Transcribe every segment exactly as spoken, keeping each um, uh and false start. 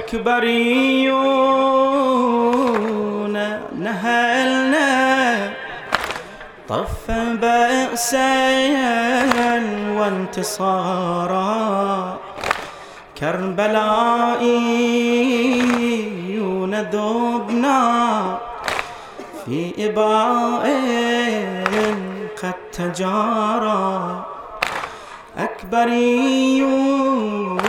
أكبريون نهلنا طف بأسا وانتصارا، كربلائيون ذبنا في إباء قد تجارى. أكبريون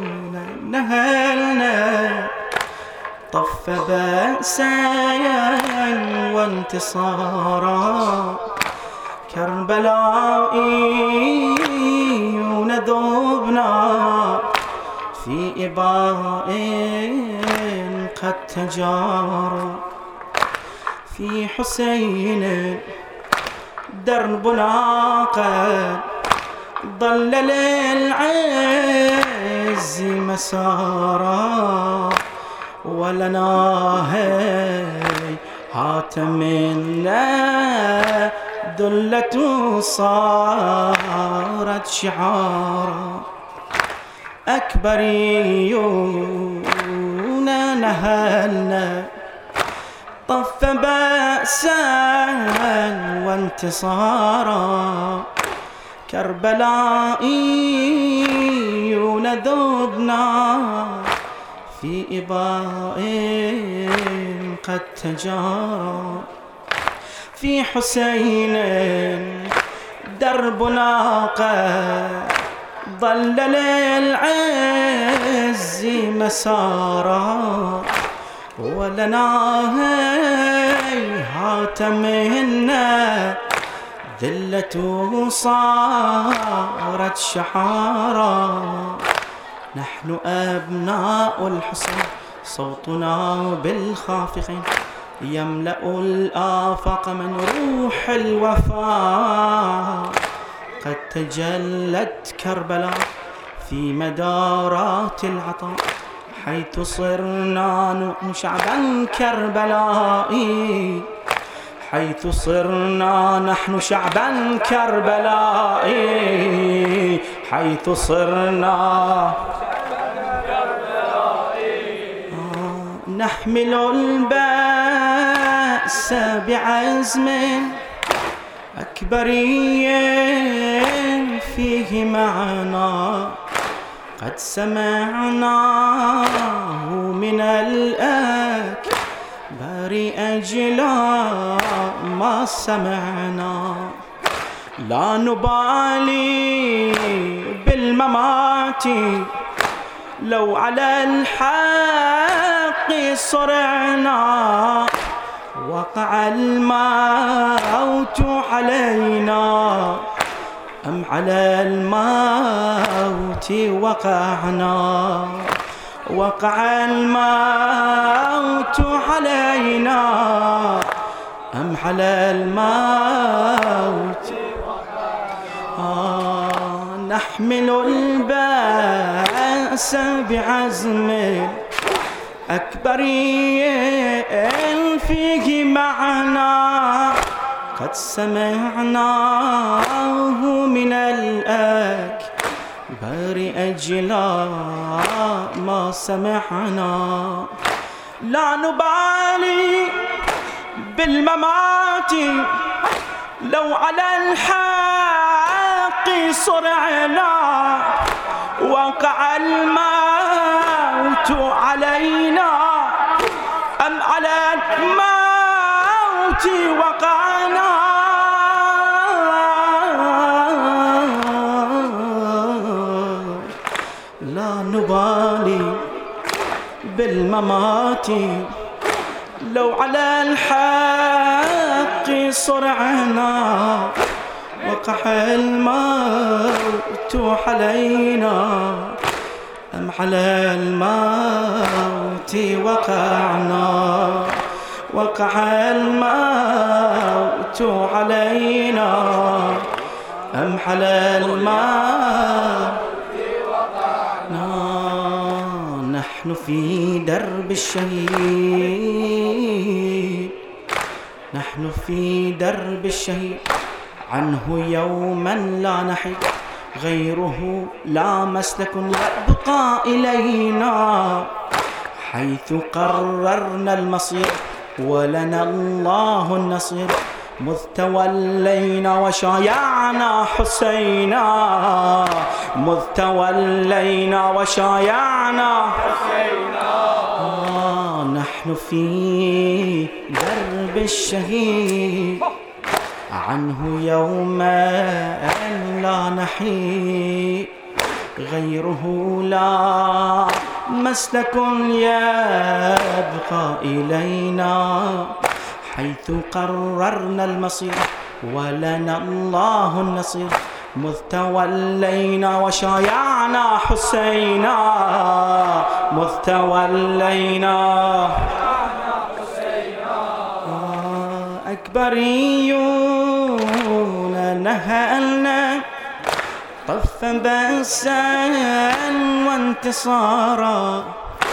نهلنا طف بأسا وانتصارا، كربلائيون ذبنا في إباء قد تجارى. في حسين دربنا قد ضل للعز مسارا، ولنا هيهات منا ذلة صارت شعارا. أكبريون نهلنا طف بأسا وانتصارا، كربلائيون ذبنا في إباء قد تجارى. في حسين دربنا قد ضل للعز مسارا، ولنا هيهات منا ذلة صارت شحارا. نحن أبناء الحسين صوتنا بالخافقين يملأ الآفاق من روح الوفاء. قد تجلت كربلاء في مدارات العطاء، حيث صرنا نحن شعبا كربلائي، حيث صرنا نحن شعبا كربلائي، حيث صرنا نحمل البأس بعزم أكبري فيه معنا، قد سمعناه من الأكبر أجلا ما سمعنا. لا نبالي بالممات لو على الحق صرعنا، وقع الموت علينا أم على الموت وقعنا. وقع الموت علينا أم على الموت آه. نحمل البأس بعزم أكبري فيه معنا، قد سمعناه من الأكبر أجلا ما سمعنا. لا نبالي بالممات لو على الحق صرعنا، وقع الموت علينا أم على الموت وقعنا. لا نبالي بالممات لو على الحق صرعنا، وقع الموت علينا أم على الموت وقعنا. وقع الموت علينا أم على الموت وقعنا. نحن في درب الشهيد، نحن في درب الشهيد، عنه يوما لا نحيد، غيره لا مسلك يبقى إلينا. حيث قررنا المصير ولنا الله النصير مذ تولينا وشايعنا حسينا مذ تولينا وشايعنا حسينا آه نحن في درب الشهيد عنه يوما لا نحيد غيره لا مسلك يبقى إلينا حيث قررنا المصير ولنا الله النصير مذ تولينا وشايعنا حسينا مذ تولينا أكبريون نهلنا طف بأسا وانتصارا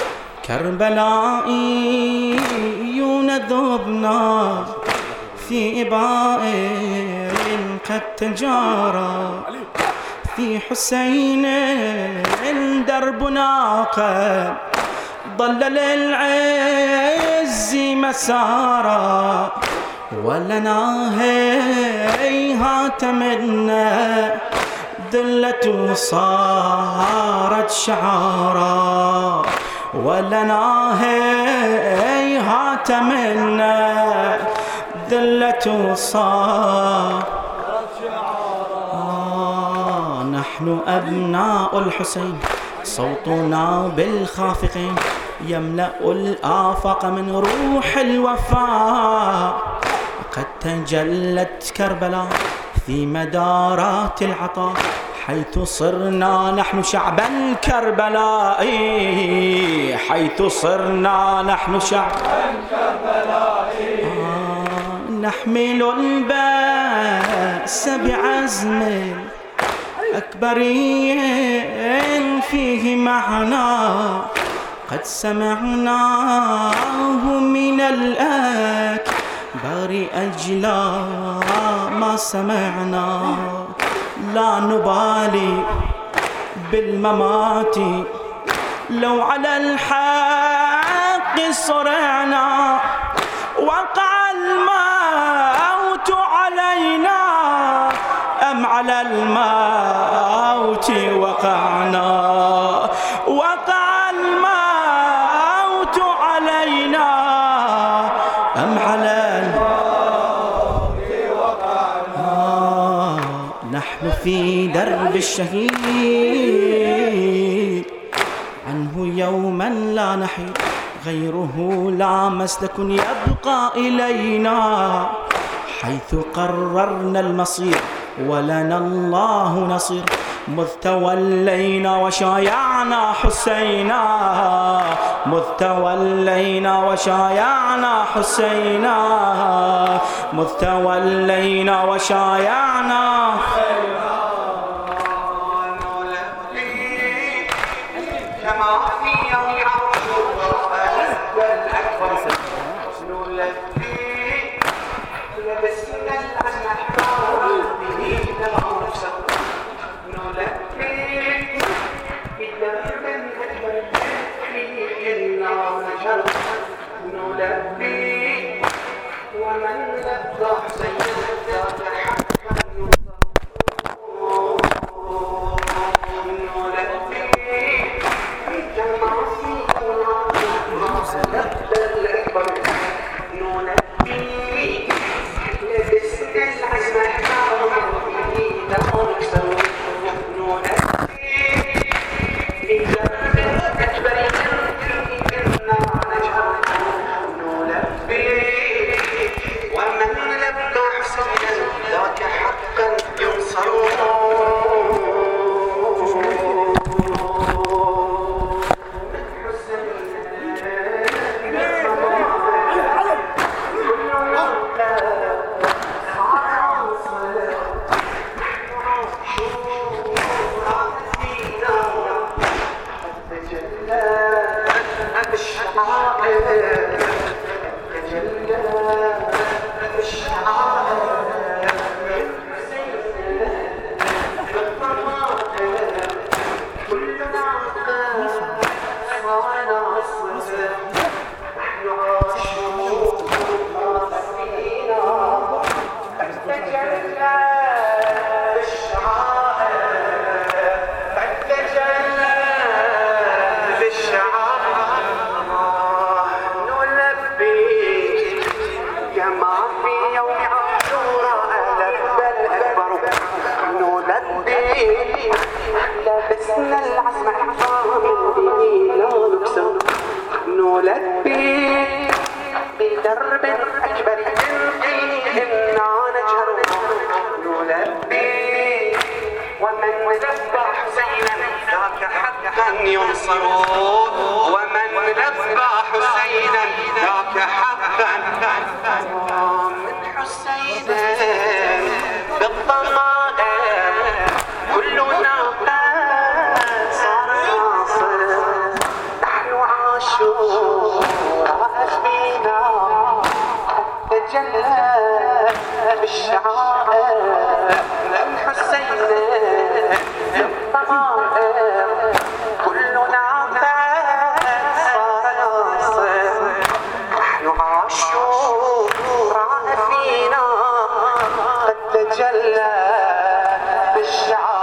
كربلائيون ذبنا في إباء قد تجارى في حسين دربنا قد ضل للعز مسارا ولنا هيهات منا ذلة صارت شعارا ولنا هيهات منا ذلة صارت شعارا نحن أبناء الحسين صوتنا بالخافقين يملأ الآفاق من روح الوفاء قد تجلت كربلاء في مدارات العطاء حيث صرنا نحن شعب الكربلاء حيث صرنا نحن شعب الكربلاء آه نحمل البأس بعزم أكبري فيه معنا قد سمعناه من الأكبر أجلا ما سمعنا لا نبالي بالممات لو على الحق صرعنا وقع الموت علينا أم على الموت وقعنا وقع الموت علينا أم على الموت وقعنا آه نحن في درب الشهيد عنه يوما لا نحيد غيره لا مسلك يبقى إلينا حيث قررنا المصير ولنا الله نصير مذ تولينا وشايعنا حسينا مذ تولينا وشايعنا حسينا مذ تولينا وشايعنا نلبي ومن لبى سيدك حقا يرضى لبسنا العزم حرام الدين لا نكسر نلبي بدرب أكبر يلقي إنا نجهر نلبي ومن لبى حسينا ذاك حقا ينصر ومن لبى حسينا ذاك حقا من حسين بالضمائر كلنا صار ناصر نحن عاشوراء فينا تجلى بالشعائر من حسين بالضمائر كلنا صار ناصر نحن عاشوراء فينا قد تجلى بالشعائر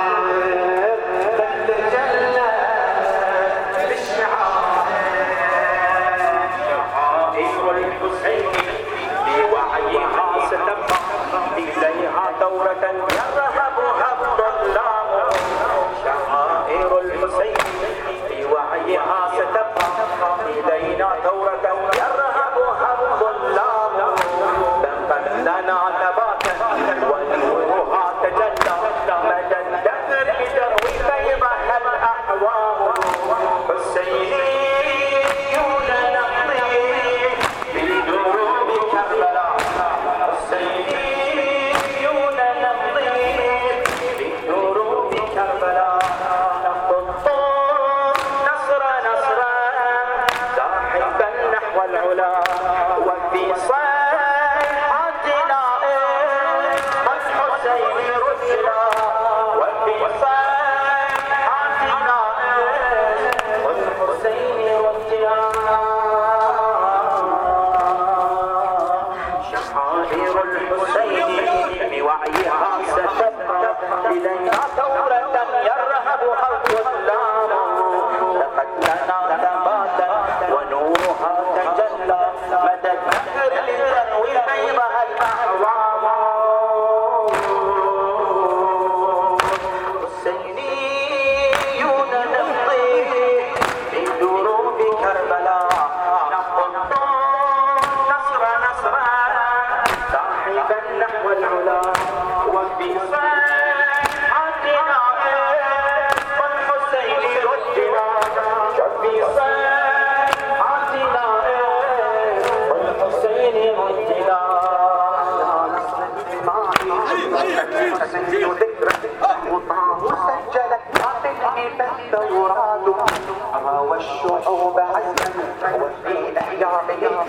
والشعوب عزما وفي إحيائهم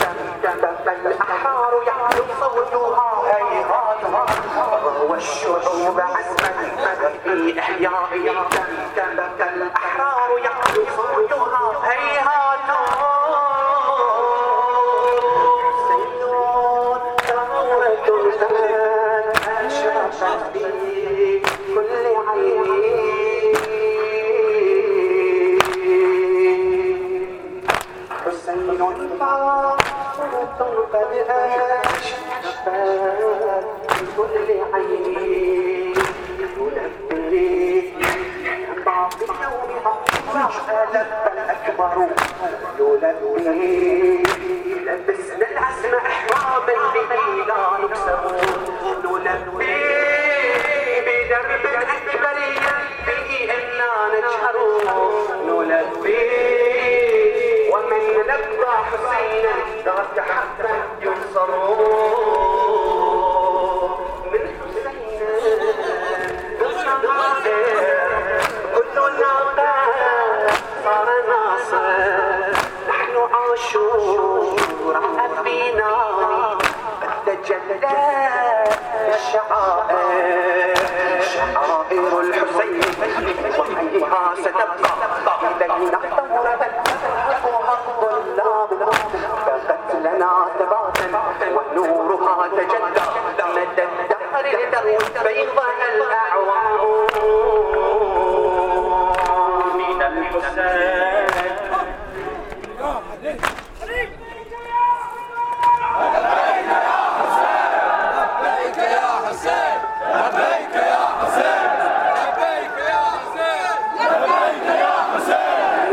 فالأحرار يعلو صوتها هيهات والشعوب عزما وفي إحيائهم فالأحرار يعلو صوتها هيهات سيون ثورة زمان شرفت في كل عين حسين فاطمة قد أشرفت بكل عين تلبي بعض يومها ألف الأكبر يلبي لبسنا العزم إحرابا به لا نكسر نلبي بدرب أكبر به إنا نجهر نلبي ومن لبى حسينا ذاك حتى ينصر من حسين بالضمائر كلنا صار ناصر نحن عاشوراء فينا قد تجلى الشعائر شعائر الحسين وحيها ستبقى إلينا ثورة فقت لنا ثباتا ونورها تجلى مدى الدهر لتروي بيضها الأعوام من الحسين. لبيك يا حسين لبيك يا حسين لبيك يا حسين لبيك يا حسين.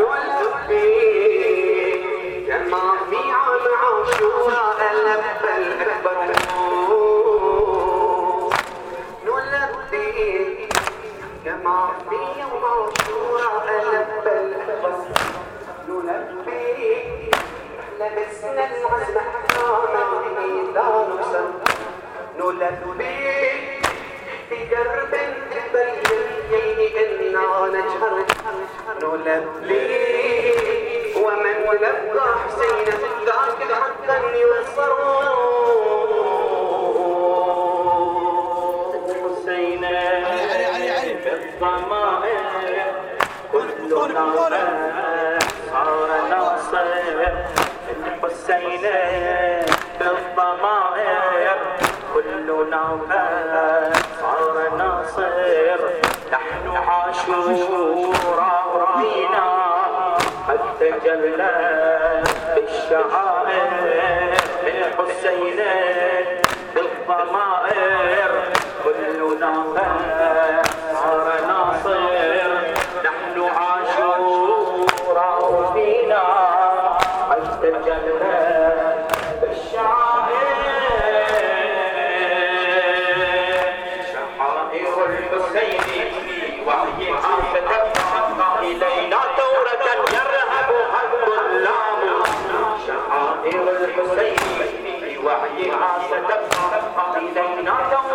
نلبيك كما في عام عاشوراء لبى الأكبر. نلبيك كما في يوم عاشوراء لبى الأكبر. نلبيك لبسنا العزم أحكاما به لا نكسر. نلبيك في درب البليين إنا نجهر. نلبيك ومن لبى حسين ذاك حقا ينصر. حسين بالضمائر كلنا صار ناصر. الحسين بالضمائر كلنا صار ناصر. نحن عاشوراء فينا قد تجلى بالشعائر. الحسين بالضمائر كلنا صار ناصر. نحن عاشوراء فينا قد تجلى بالشعائر. شعائر الحسين وحيها ستبقى إلينا ثورة يرهبها الظلام. شعائر الحسين وحيها ستبقى إلينا ثورة